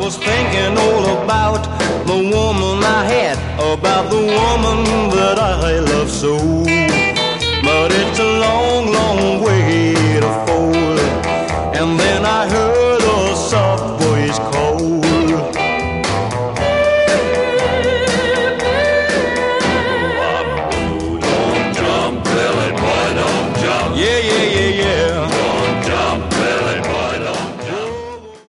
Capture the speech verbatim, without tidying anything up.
was thinking all about the woman I had, about the woman that I love so.